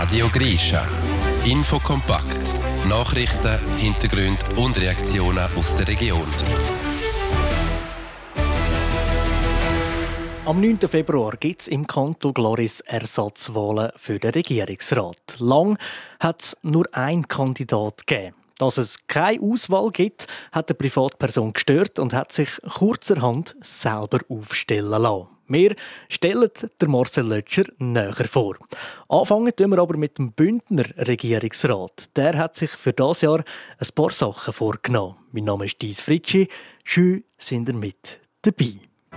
Radio Grischa. Infokompakt. Nachrichten, Hintergründe und Reaktionen aus der Region. Am 9. Februar gibt es im Kanton Glaris Ersatzwahlen für den Regierungsrat. Lang hat es nur einen Kandidat gegeben. Dass es keine Auswahl gibt, hat eine Privatperson gestört und hat sich kurzerhand selber aufstellen lassen. Wir stellen den Marcel Lötscher näher vor. Anfangen tun wir aber mit dem Bündner Regierungsrat. Der hat sich für dieses Jahr ein paar Sachen vorgenommen. Mein Name ist Dies Fritschi. Schön sind ihr mit dabei.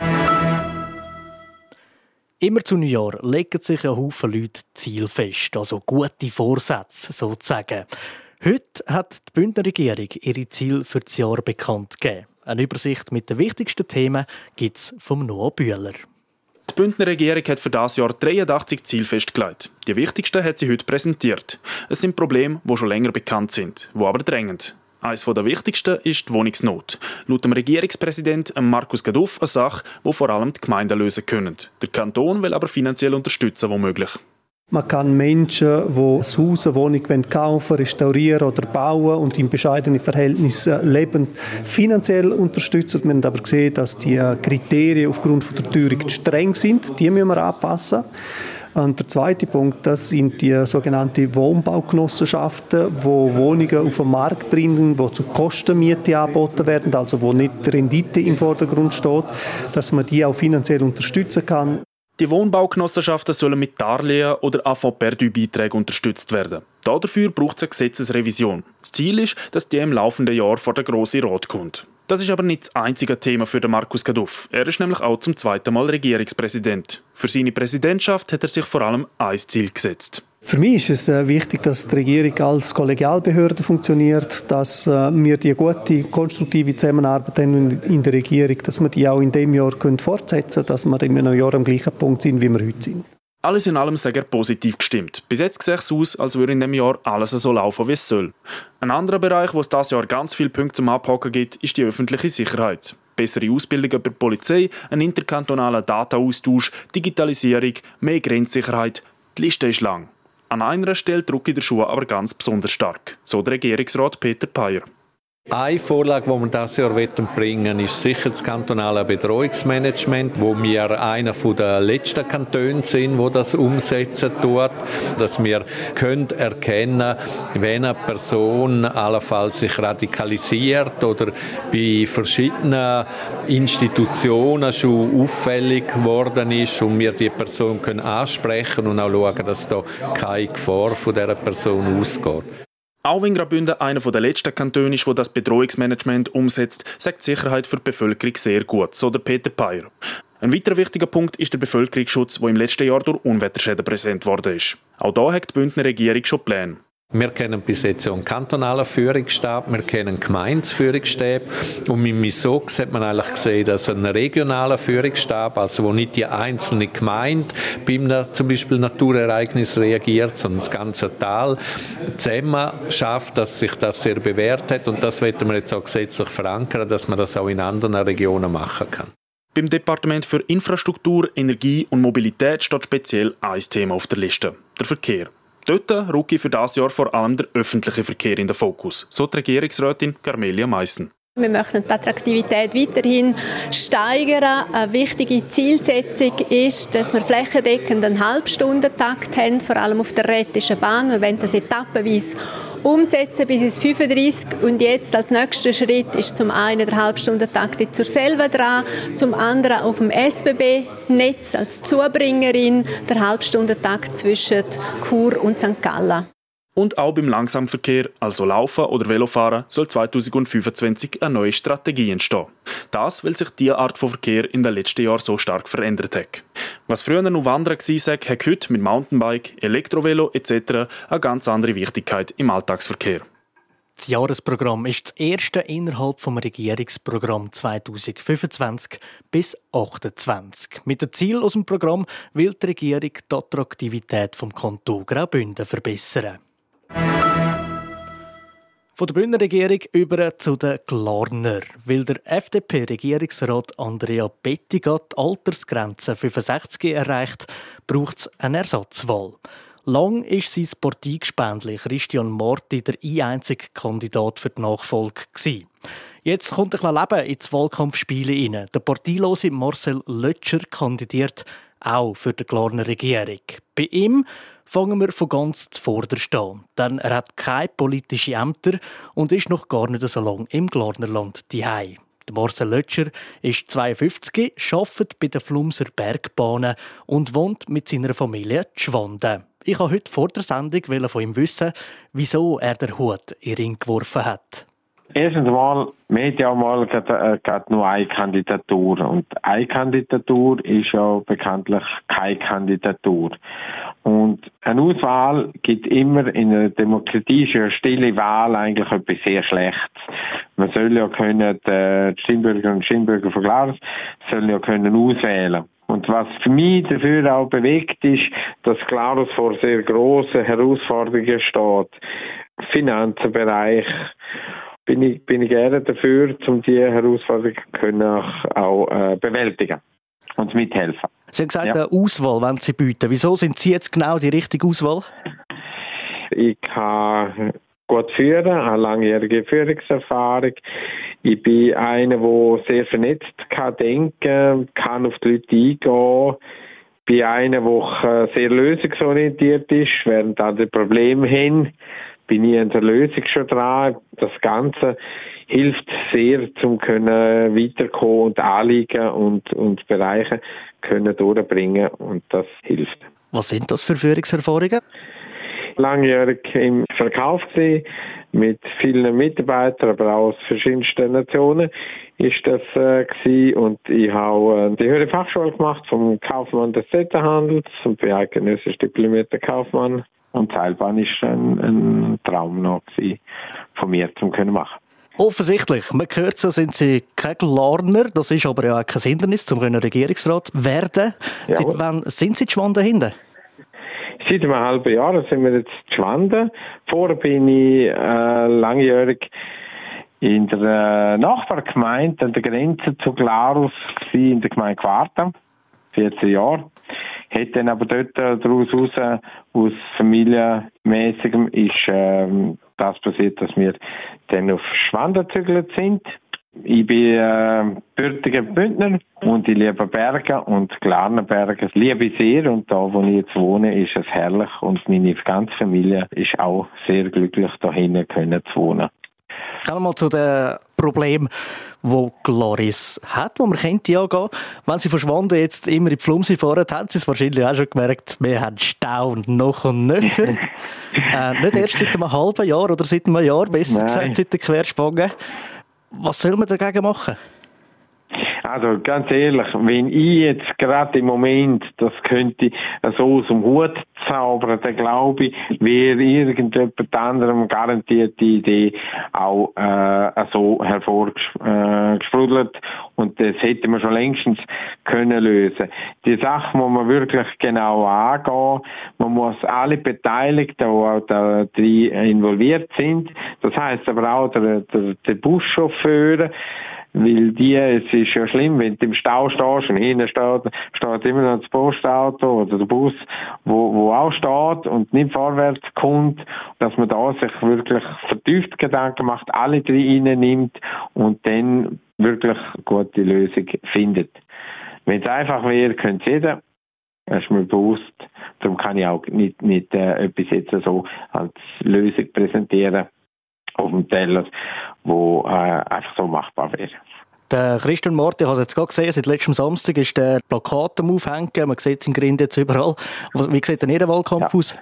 Immer zu Neujahr legen sich ein Haufen Leute Ziel fest, also gute Vorsätze sozusagen. Heute hat die Bündner Regierung ihre Ziele für das Jahr bekannt gegeben. Eine Übersicht mit den wichtigsten Themen gibt es vom Noah Bühler. Die Bündner Regierung hat für dieses Jahr 83 Ziele festgelegt. Die wichtigsten hat sie heute präsentiert. Es sind Probleme, die schon länger bekannt sind, die aber drängend. Eines der wichtigsten ist die Wohnungsnot. Laut dem Regierungspräsident Markus Gaduff eine Sache, die vor allem die Gemeinden lösen können. Der Kanton will aber finanziell unterstützen, wo möglich. Man kann Menschen, die ein Haus, eine Wohnung kaufen, restaurieren oder bauen und in bescheidenen Verhältnissen leben, finanziell unterstützen. Wir haben aber gesehen, dass die Kriterien aufgrund der Teuerung zu streng sind. Die müssen wir anpassen. Und der zweite Punkt, das sind die sogenannten Wohnbaugenossenschaften, die Wohnungen auf den Markt bringen, die zu Kostenmiete angeboten werden, also wo nicht die Rendite im Vordergrund steht, dass man die auch finanziell unterstützen kann. Die Wohnbaugenossenschaften sollen mit Darlehen oder AV-Perdu-Beiträgen unterstützt werden. Dafür braucht es eine Gesetzesrevision. Das Ziel ist, dass die im laufenden Jahr vor den Grossen Rat kommt. Das ist aber nicht das einzige Thema für Markus Gaduff. Er ist nämlich auch zum zweiten Mal Regierungspräsident. Für seine Präsidentschaft hat er sich vor allem ein Ziel gesetzt. Für mich ist es wichtig, dass die Regierung als Kollegialbehörde funktioniert, dass wir die gute, konstruktive Zusammenarbeit haben in der Regierung, dass wir die auch in diesem Jahr fortsetzen können, dass wir in einem Jahr am gleichen Punkt sind, wie wir heute sind. Alles in allem sehr positiv gestimmt. Bis jetzt sieht es aus, als würde in diesem Jahr alles so laufen, wie es soll. Ein anderer Bereich, wo es dieses Jahr ganz viele Punkte zum Abhaken gibt, ist die öffentliche Sicherheit. Bessere Ausbildung über die Polizei, ein interkantonaler Datenaustausch, Digitalisierung, mehr Grenzsicherheit. Die Liste ist lang. An einer Stelle drücke der Schuh aber ganz besonders stark. So der Regierungsrat Peter Payer. Eine Vorlage, die wir dieses Jahr bringen wollen, ist sicher das kantonale Bedrohungsmanagement, wo wir einer der letzten Kantone sind, wo das umsetzen tut, dass wir erkennen können, wenn eine Person allenfalls sich radikalisiert oder bei verschiedenen Institutionen schon auffällig geworden ist und wir die Person können ansprechen und auch schauen, dass da keine Gefahr von dieser Person ausgeht. Auch wenn Graubünden einer der letzten Kantone ist, wo das Bedrohungsmanagement umsetzt, sagt die Sicherheit für die Bevölkerung sehr gut, so der Peter Payer. Ein weiterer wichtiger Punkt ist der Bevölkerungsschutz, der im letzten Jahr durch Unwetterschäden präsent worden ist. Auch da hat die Bündner Regierung schon Pläne. Wir kennen bis jetzt einen kantonalen Führungsstab, wir kennen Gemeindeführungsstäbe und mit MISOX hat man eigentlich gesehen, dass ein regionaler Führungsstab, also wo nicht die einzelne Gemeinde bei einem zum Beispiel Naturereignis reagiert, sondern das ganze Tal zusammen schafft, dass sich das sehr bewährt hat und das wollen wir jetzt auch gesetzlich verankern, dass man das auch in anderen Regionen machen kann. Beim Departement für Infrastruktur, Energie und Mobilität steht speziell ein Thema auf der Liste: der Verkehr. Dort rücke für dieses Jahr vor allem der öffentliche Verkehr in den Fokus, so die Regierungsrätin Carmelia Meissen. Wir möchten die Attraktivität weiterhin steigern. Eine wichtige Zielsetzung ist, dass wir flächendeckend einen Halbstundentakt haben, vor allem auf der Rhätischen Bahn. Wir wollen das etappenweise umsetzen bis ins 35. Und jetzt als nächster Schritt ist zum einen der Halbstundentakt zur Selva dran, zum anderen auf dem SBB-Netz als Zubringerin der Halbstundentakt zwischen Chur und St. Gallen. Und auch beim Langsamverkehr, also Laufen oder Velofahren, soll 2025 eine neue Strategie entstehen. Das, weil sich diese Art von Verkehr in den letzten Jahren so stark verändert hat. Was früher noch Wandern war, hat heute mit Mountainbike, Elektrovelo etc. eine ganz andere Wichtigkeit im Alltagsverkehr. Das Jahresprogramm ist das erste innerhalb des Regierungsprogramms 2025 bis 2028. Mit dem Ziel aus dem Programm will die Regierung die Attraktivität des Kantons Graubünden verbessern. Von der Bündner Regierung über zu den Glarner. Weil der FDP-Regierungsrat Andrea Bettiga die Altersgrenze 65 erreicht, braucht es eine Ersatzwahl. Lang war sein Parteigespändli Christian Marti der einzige Kandidat für die Nachfolge. Jetzt kommt ein bisschen Leben ins Wahlkampfspiel hinein. Der parteilose Marcel Lötscher kandidiert auch für die Glarner Regierung. Bei ihm fangen wir von ganz zuvorderst an. Denn er hat keine politischen Ämter und ist noch gar nicht so lange im Glarnerland zuhause. Marcel Lötscher ist 52, arbeitet bei den Flumser Bergbahnen und wohnt mit seiner Familie in Schwanden. Ich wollte heute vor der Sendung von ihm wissen, wieso er den Hut in den Ring geworfen hat. Erstens mal, wir haben ja mal gerade nur eine Kandidatur. Und eine Kandidatur ist ja bekanntlich keine Kandidatur. Und eine Auswahl gibt immer in einer Demokratie, ist ja eine stille Wahl eigentlich etwas sehr Schlechtes. Man soll ja können, die Stimmbürger und Stimmbürger von Glarus sollen ja können auswählen. Und was für mich dafür auch bewegt ist, dass Glarus vor sehr grossen Herausforderungen steht. Finanzenbereich. Bin ich gerne dafür, um diese Herausforderungen auch bewältigen und mithelfen. Sie haben gesagt, eine Auswahl wollen Sie bieten. Wieso sind Sie jetzt genau die richtige Auswahl? Ich kann gut führen, eine langjährige Führungserfahrung. Ich bin einer, der sehr vernetzt kann denken, kann auf die Leute eingehen. Ich bin einer, der sehr lösungsorientiert ist, während andere Probleme haben. Bin ich an der Lösung schon dran. Das Ganze hilft sehr, um weiterkommen und Anliegen und Bereiche können durchbringen. Und das hilft. Was sind das für Führungserfahrungen? Langjährig im Verkauf gewesen, mit vielen Mitarbeitern, aber auch aus verschiedensten Nationen ist das gewesen. Und ich habe die höhere Fachschule gemacht vom Kaufmann des Zetterhandels und bin eidgenössisch diplomierter Kaufmann. Und Seilbahn war ein Traum noch von mir, um machen machen. Offensichtlich. Man hört so, sind Sie kein Glarner. Das ist aber ja auch kein Hindernis, um Regierungsrat zu werden. Ja. Seit wann sind Sie in Schwanden hinten? Seit einem halben Jahr sind wir jetzt in Schwanden. Vorher bin ich langjährig in der Nachbargemeinde an der Grenze zu Glarus in der Gemeinde Quarta. 14 Jahre. Hat dann aber dort daraus raus, aus familienmäßigem, ist das passiert, dass wir dann auf Schwanden gezügelt sind. Ich bin gebürtiger Bündner und ich liebe Berge und Glarner Berge. Das liebe ich sehr und da, wo ich jetzt wohne, ist es herrlich und meine ganze Familie ist auch sehr glücklich, da hinten zu wohnen. Kommen wir mal zu den Problemen, die Glarus hat, wo man könnte ja gehen. Wenn Sie von Schwanden jetzt immer in die Flumsi fahren, haben Sie es wahrscheinlich auch schon gemerkt, wir haben Stau noch und nöcher. Nicht erst seit einem halben Jahr oder seit einem Jahr, besser gesagt, seit der Querspange. Was soll man dagegen machen? Also ganz ehrlich, wenn ich jetzt gerade im Moment das könnte so aus dem Hut zaubern, dann glaube ich, wäre irgendjemand anderem garantiert die Idee auch so hervorgesprudelt und das hätte man schon längstens können lösen. Die Sache muss man wirklich genau angehen. Man muss alle Beteiligten, die auch da involviert sind, das heisst aber auch der Buschauffeur, weil es ist ja schlimm, wenn du im Stau stehst und hinten steht immer noch das Postauto oder der Bus, wo auch steht und nicht vorwärts kommt, dass man da sich wirklich vertieft Gedanken macht, alle drei reinnimmt und dann wirklich eine gute Lösung findet. Wenn es einfach wäre, könnte es jeder. Das ist mir bewusst. Darum kann ich auch nicht etwas jetzt so als Lösung präsentieren auf dem Teller, wo einfach so machbar wäre. Der Christian Marti, ich habe es jetzt gerade gesehen, seit letztem Samstag ist der Plakat am Aufhängen, man sieht es in Grind jetzt überall. Wie sieht denn Ihr Wahlkampf aus?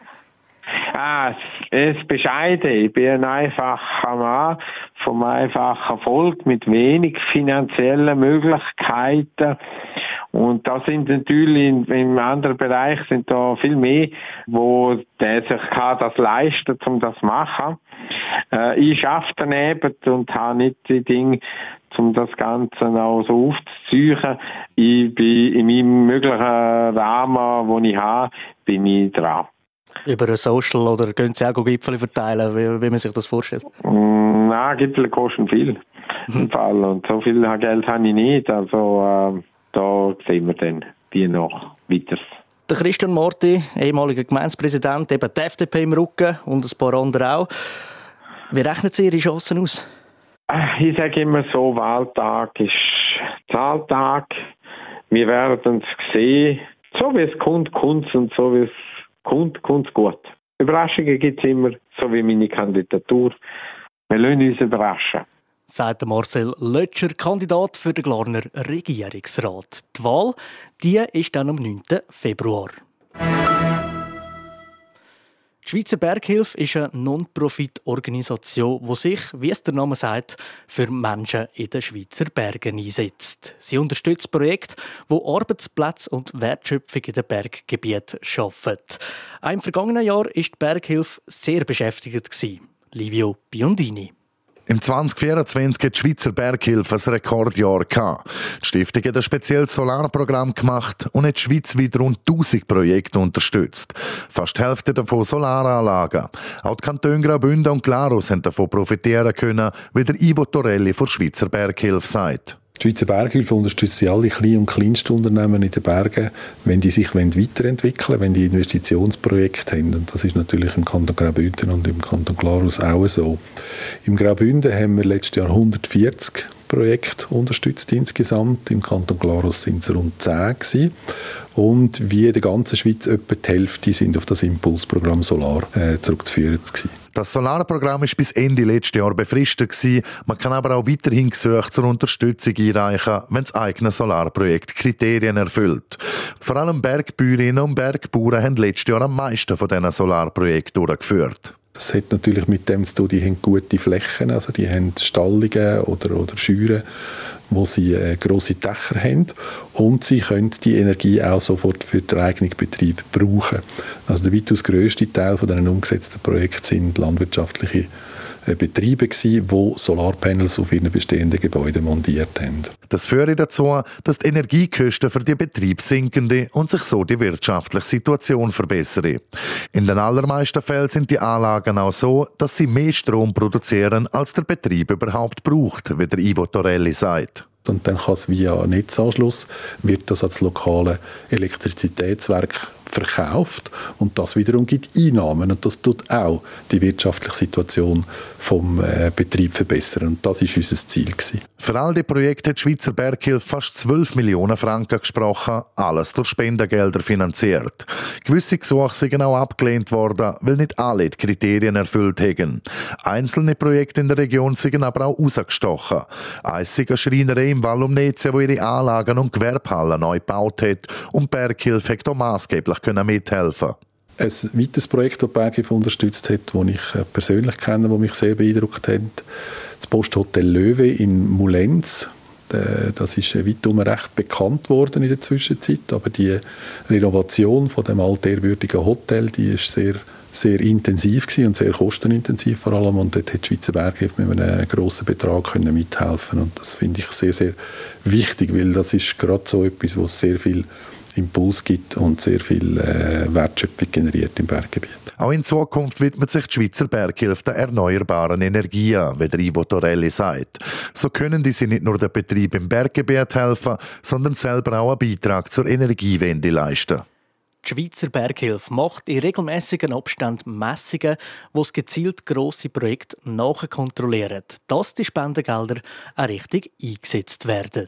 Es ist bescheiden. Ich bin ein einfacher Mann vom einfachen Volk mit wenig finanziellen Möglichkeiten. Und da sind natürlich im anderen Bereich sind da viel mehr, wo der sich das leisten, um das zu machen. Ich arbeite daneben und habe nicht die Dinge, um das Ganze auch so aufzuziehen. Ich bin in meinem möglichen Rahmen, den ich habe, bin ich dran. Über ein Social oder gehen Sie auch Gipfel verteilen, wie man sich das vorstellt? Nein, Gipfel kosten viel. Im Fall. Und so viel Geld habe ich nicht. Also da sehen wir dann, wie noch weiter. Der Christian Morti, ehemaliger Gemeindepräsident, eben die FDP im Rücken und ein paar andere auch. Wie rechnen Sie Ihre Chancen aus? Ich sage immer so, Wahltag ist Zahltag. Wir werden es sehen. So wie es kommt, kommt es, und so wie es kommt, kommt es gut. Überraschungen gibt es immer, so wie meine Kandidatur. Wir lassen uns überraschen. Sagt Marcel Lötscher, Kandidat für den Glarner Regierungsrat. Die Wahl, die ist dann am 9. Februar. Die Schweizer Berghilfe ist eine Non-Profit-Organisation, die sich, wie es der Name sagt, für Menschen in den Schweizer Bergen einsetzt. Sie unterstützt Projekte, die Arbeitsplätze und Wertschöpfung in den Berggebieten schaffen. Auch im vergangenen Jahr war die Berghilfe sehr beschäftigt. Livio Biondini. Im 2024 hat die Schweizer Berghilfe ein Rekordjahr gehabt. Die Stiftung hat ein spezielles Solarprogramm gemacht und hat schweizweit rund 1000 Projekte unterstützt. Fast die Hälfte davon Solaranlagen. Auch die Kantone Graubünden und Glarus haben davon profitieren können, wie der Ivo Torelli von der Schweizer Berghilfe sagt. Die Schweizer Berghilfe unterstützt alle Klein- und Kleinstunternehmen in den Bergen, wenn die sich weiterentwickeln wollen, wenn die Investitionsprojekte haben. Und das ist natürlich im Kanton Graubünden und im Kanton Glarus auch so. Im Graubünden haben wir letztes Jahr 140 Projekte unterstützt insgesamt. Im Kanton Glarus sind es rund 10 gewesen. Und wie in der ganzen Schweiz etwa die Hälfte sind auf das Impulsprogramm Solar zurückzuführen gewesen. Das Solarprogramm war bis Ende letzten Jahr befristet. Man kann aber auch weiterhin Gesuche zur Unterstützung einreichen, wenn das eigene Solarprojekt Kriterien erfüllt. Vor allem Bergbäuerinnen und Bergbauern haben letztes Jahr am meisten von diesen Solarprojekten durchgeführt. Das hat natürlich mit dem zu tun, die haben gute Flächen, also die haben Stallungen oder Scheuren, wo sie grosse Dächer haben, und sie können die Energie auch sofort für den eigenen Betrieb brauchen. Also der weitaus grösste Teil von diesen umgesetzten Projekten sind landwirtschaftliche Betriebe gewesen, die Solarpanels auf ihren bestehenden Gebäuden montiert haben. Das führt dazu, dass die Energiekosten für die Betriebe sinken und sich so die wirtschaftliche Situation verbessern. In den allermeisten Fällen sind die Anlagen auch so, dass sie mehr Strom produzieren, als der Betrieb überhaupt braucht, wie der Ivo Torelli sagt. Und dann kann es via Netzanschluss, wird das als lokale Elektrizitätswerk verkauft, und das wiederum gibt Einnahmen, und das tut auch die wirtschaftliche Situation vom Betrieb verbessern, und das ist unser Ziel gewesen. Für all die Projekte hat die Schweizer Berghilfe fast 12 Millionen Franken gesprochen, alles durch Spendengelder finanziert. Gewisse Gesuche sind auch abgelehnt worden, weil nicht alle die Kriterien erfüllt haben. Einzelne Projekte in der Region sind aber auch rausgestochen. Eins ist eine Schreinerei im Val Lumnezia, die ihre Anlagen und Gewerbehallen neu gebaut hat, und die Berghilfe hat auch maßgeblich mithelfen. Ein weiteres Projekt, das die Berghilfe unterstützt hat, das ich persönlich kenne, das mich sehr beeindruckt hat, das Posthotel Löwe in Mulenz. Das ist weitum recht bekannt worden in der Zwischenzeit, aber die Renovation von dem altehrwürdigen Hotel, die ist sehr, sehr intensiv gewesen und sehr kostenintensiv vor allem, und dort hat die Schweizer Berghilfe mit einem grossen Betrag mithelfen, und das finde ich sehr, sehr wichtig, weil das ist gerade so etwas, wo sehr viel Impuls gibt und sehr viel Wertschöpfung generiert im Berggebiet. Auch in Zukunft widmet sich die Schweizer Berghilfe der erneuerbaren Energien, wie der Ivo Torelli sagt. So können diese nicht nur den Betrieb im Berggebiet helfen, sondern selber auch einen Beitrag zur Energiewende leisten. Die Schweizer Berghilfe macht in regelmäßigen Abständen Messungen, wo es gezielt grosse Projekte nachkontrollieren, dass die Spendengelder auch richtig eingesetzt werden.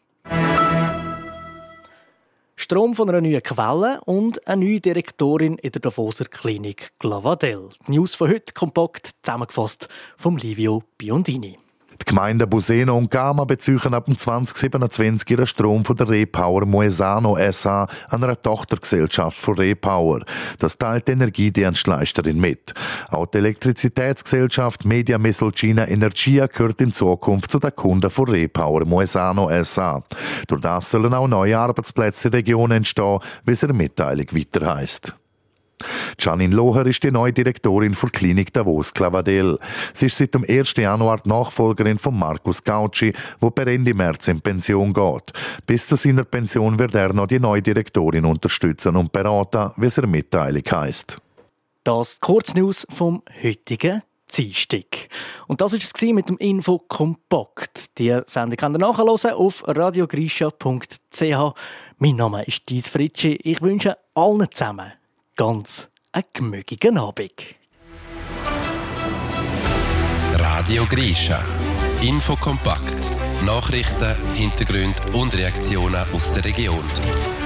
Strom von einer neuen Quelle und eine neue Direktorin in der Davoser Klinik Glavadel. Die News von heute kompakt zusammengefasst vom Livio Biondini. Die Gemeinden Buseno und Gama beziehen ab 2027 ihren Strom von der Repower Moesano SA, einer Tochtergesellschaft von Repower. Das teilt die Energiedienstleisterin mit. Auch die Elektrizitätsgesellschaft Media Mesolcina Energia gehört in Zukunft zu den Kunden von Repower Moesano SA. Durch das sollen auch neue Arbeitsplätze in der Region entstehen, wie es in der Mitteilung weiter heisst. Janine Loher ist die neue Direktorin der Klinik Davos Clavadel. Sie ist seit dem 1. Januar die Nachfolgerin von Markus Gauci, der per Ende März in Pension geht. Bis zu seiner Pension wird er noch die neue Direktorin unterstützen und beraten, wie es in der Mitteilung heisst. Das Kurznews vom heutigen Dienstag. Und das war es mit dem Info Kompakt. Die Sendung könnt ihr nachhören auf radiogrisha.ch. Mein Name ist Dies Fritschi. Ich wünsche allen zusammen ganz einen gemütlichen Abend. Radio Grisha. Info kompakt. Nachrichten, Hintergründe und Reaktionen aus der Region.